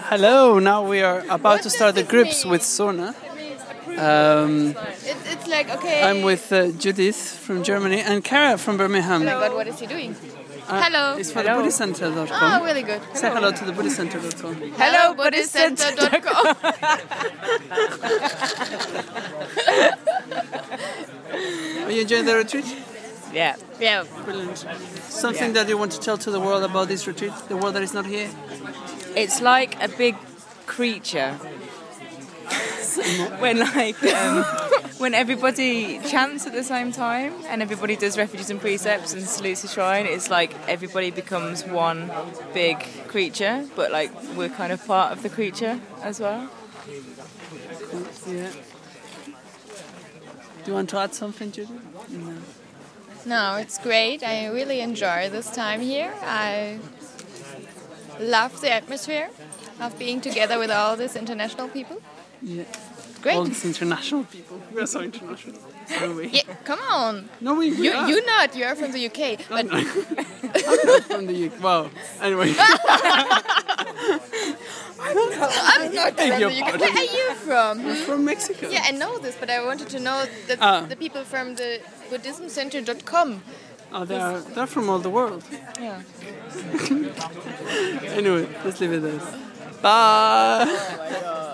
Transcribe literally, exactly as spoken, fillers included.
Hello, now we are about to start the groups with Sorna. Um, It's, it's like, okay. I'm with uh, Judith from Germany and Kara from Birmingham. Oh my god, what is he doing? Uh, Hello. It's for Hello. the Buddhist Center dot com. Oh, really good. Say hello to the Buddhist Center dot com. Hello, Buddhist Center dot com. Are you enjoying the retreat? Yeah. Yeah. Brilliant. Something that you want to tell to the world about this retreat? The world that is not here? It's like a big creature. when like um, when everybody chants at the same time and everybody does refuges and precepts and salutes the shrine, it's like everybody becomes one big creature, but like we're kind of part of the creature as well. Yeah. Do you want to add something, Judith? No. No, it's great. I really enjoy this time here. I love the atmosphere of being together with all these international people. Yeah. Great. All these international people. We are so international. So we. Yeah, come on. No, we. You, are. you're not. You are from the U K. But I'm not from the U K. Wow. Anyway. I'm not Beg from your the U K. pardon. Where are you from? Hmm? From Mexico. Yeah, I know this, but I wanted to know the, Ah. the people from the Buddhism Center dot com. Oh, they're, they're from all the world. Yeah. Anyway, let's leave it as. Bye.